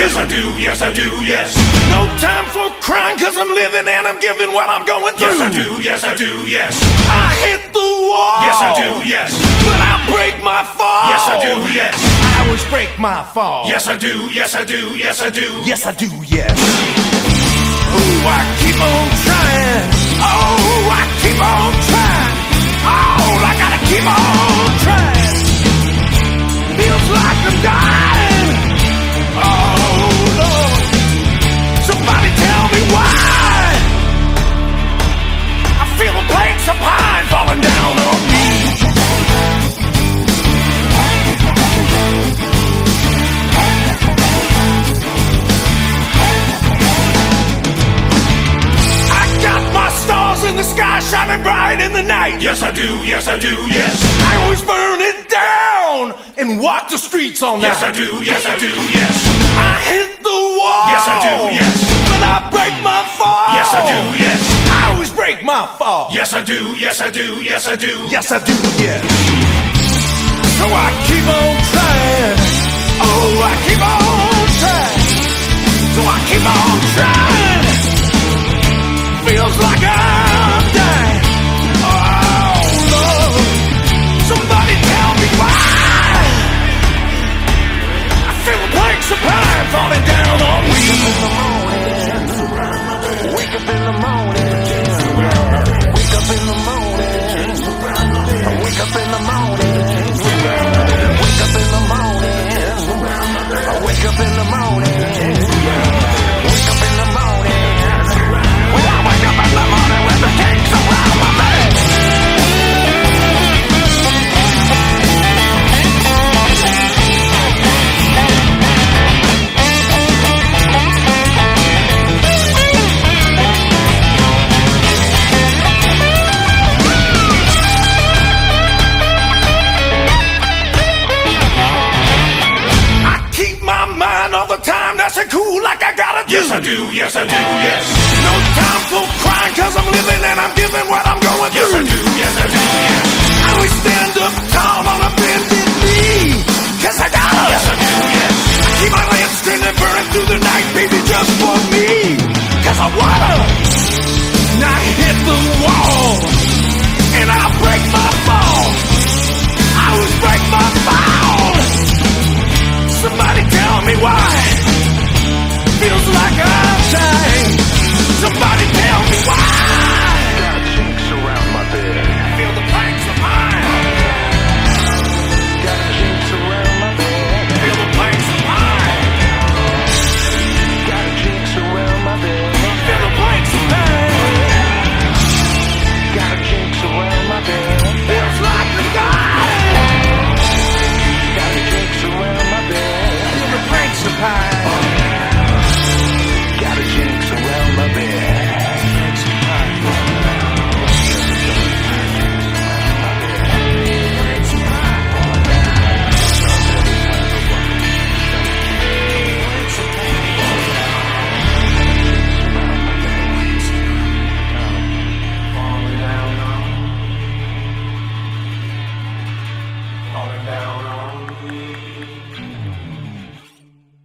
Yes, I do, yes, I do, yes. No time for crying, cause I'm living and I'm giving what I'm going through. Yes, I do, yes, I do, yes. I hit the wall. Yes, I do, yes. But I break my fall. Yes, I do, yes. I always break my fall. Yes, I do, yes, I do, yes, I do. Yes, I do, yes. Ooh, I keep on trying. Oh, I keep on trying. Oh, I gotta keep on trying. Feels like I'm dying. Oh, Lord. Somebody tell me why. I feel the plates of pine falling down on me. I got my stars in the sky shining bright in the night. Yes, I do, yes, I do, yes. I always burn it down and walk the streets all night. Yes, I do, yes, I do, yes. I hit the wall. Yes, I do, yes. But I break my fall. Yes, I do, yes. I always break my fall. Yes, I do, yes, I do, yes, I do. Yes, I do, yes. So I keep on trying. Oh, I keep on trying. So I keep on trying. Feels like I'm dying. Oh, Lord. Somebody tell me why. I feel the planks of pine falling down on me. Wake up in the morning. Wake up in the morning. Wake up in the morning. Wake up in the morning. Wake up in the morning. Wake up in the morning. When I wake up in the morning with the cakes around my bed. Cool like I gotta do. Yes, I do, yes, I do, yes. No time for crying, cause I'm living and I'm giving what I'm going through. Yes, I do, yes, I do, yes. I always stand up tall on a bended knee, cause I gotta. Yes, I do, yes. I keep my lamp standing burning through the night, baby, just for me, cause I wanna. And I hit the wall, and I break my fall. I always break my fall.